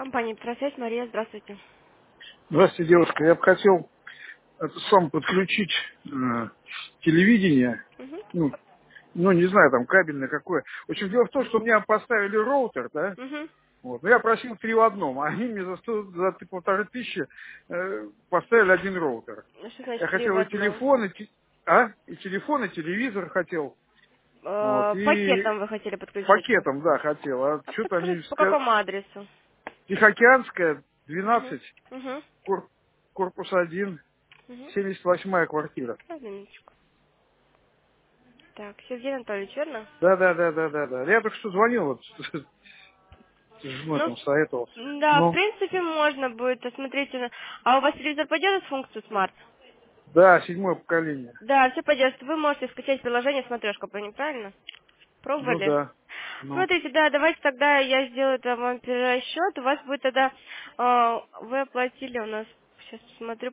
Компания «Петросвязь», Мария, здравствуйте. Здравствуйте, девушка. Я бы хотел сам подключить телевидение. Угу. Ну, не знаю, там кабельное какое. В общем, дело в том, что у меня поставили роутер, да? Угу. Вот. Но я просил 3 в одном, а они мне за 1500 поставили один роутер. Что Я значит три в хотел и одном? телефон, и телефон, и телевизор хотел. Вот. И Пакетом вы хотели подключить. пакетом, да, хотел. А А что-то они подскажите, по какому адресу? Тихоокеанская, Угу. 12, Угу. корпус 1, Угу. 78-я квартира. Одну минуточку. Так, Сергей Анатольевич, верно? Да. Я только что звонил, вот, ну, Ну, там, советовался. да, в Ну, принципе, можно будет. Смотрите, а у вас телевизор поддерживает функцию Smart? да, 7-е поколение. Да, все поддерживает. Вы можете скачать приложение «Смотрешка», правильно? Ну, Пробовали? да. Ну, Смотрите, да, давайте тогда я сделаю там вам перерасчет. У вас будет тогда, вы оплатили у нас, сейчас посмотрю,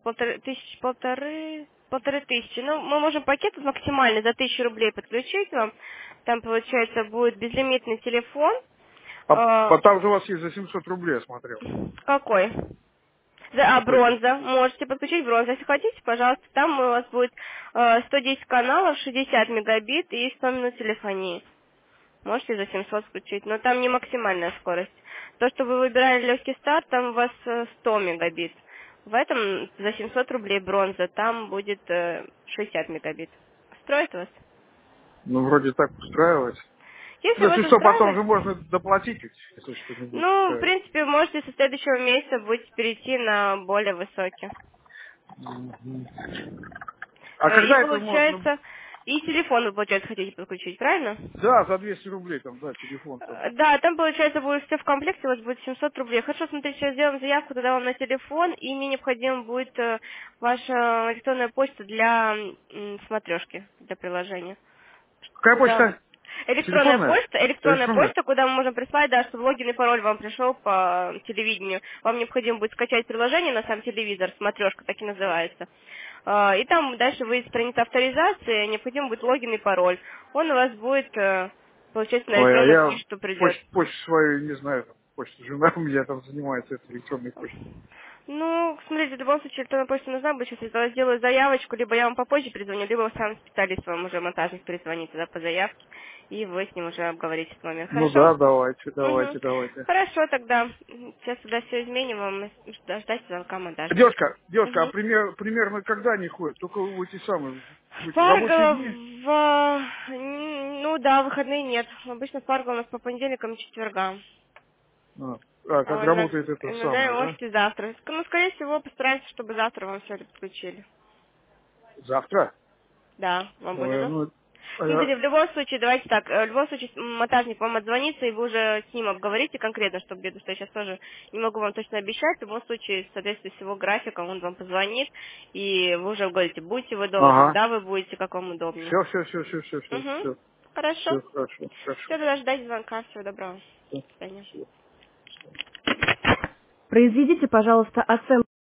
полторы тысячи. Ну, мы можем пакет максимальный за 1000 рублей подключить вам. Там, получается, будет безлимитный телефон. А, там же у вас есть за 700 рублей, я смотрел. какой? Какой-то. Бронза. Можете подключить бронзу. Если хотите, пожалуйста, там у вас будет 110 каналов, 60 мегабит и 100 минут телефонии. Можете за 700 включить, но там не максимальная скорость. То, что вы выбирали легкий старт, там у вас 100 мегабит. В этом за 700 рублей бронза, там будет 60 мегабит. Устроит вас? Ну, вроде так устраивает. Если Ну, вас если что, потом устраивает, же можно доплатить, ведь, если что не будет ну, в устраивать. принципе, вы можете со следующего месяца будете перейти на более высокий. Мгм. А И когда это можно? получается, и телефон вы, получается, хотите подключить, правильно? Да, за 200 рублей там, да, телефон там. Да, там, получается, будет все в комплекте, у вас будет 700 рублей. Хорошо, смотрите, сейчас сделаем заявку тогда вам на телефон, и мне необходимо будет ваша электронная почта для смотрешки, для приложения. Какая Куда почта? Телефонная? электронная Электронная? почта, куда мы можем прислать, да, чтобы логин и пароль вам пришел по телевидению. Вам необходимо будет скачать приложение на сам телевизор, смотрешка, так и называется. И там дальше выйдет страница авторизации, необходим будет логин и пароль. Он у вас будет, получается, на Ой, а электронную я почту придет. почту свою не знаю, там, почту жена у меня там занимается этой электронной почтой. Ну, смотрите, в любом случае электронная почта нужна будет. Сейчас я сделаю заявочку, либо я вам попозже перезвоню, либо сам специалист вам уже, монтажник, перезвонит туда по заявке, и вы с ним уже обговорите этот момент. Ну Хорошо? да, давайте, Угу. давайте, давайте. Хорошо, тогда. Сейчас туда все изменим, вам ждать звонка монтажника. Девушка, а Угу. примерно когда они ходят? Только в эти самые, в эти рабочие Фарго дни? ну да, выходные нет. Обычно Фарго у нас по понедельникам и четвергам. Как А работает это иногда и самое, да? можете завтра. Ну, скорее всего, постараемся, чтобы завтра вам все это подключили. Завтра? Да, вам будет Ой, удобно? ну, Смотрите, в любом случае, давайте так, в любом случае монтажник вам отзвонится, и вы уже с ним обговорите конкретно, чтобы где-то, что я сейчас тоже не могу вам точно обещать, в любом случае, в соответствии с его графиком, он вам позвонит, и вы уже говорите, будете вы дома, ага. когда вы будете, как вам удобнее. Все. Угу. Хорошо. Все, хорошо, Все, хорошо. тогда ждать звонка. Всего доброго. Всё, До свидания. всё. Произведите, пожалуйста, оценку.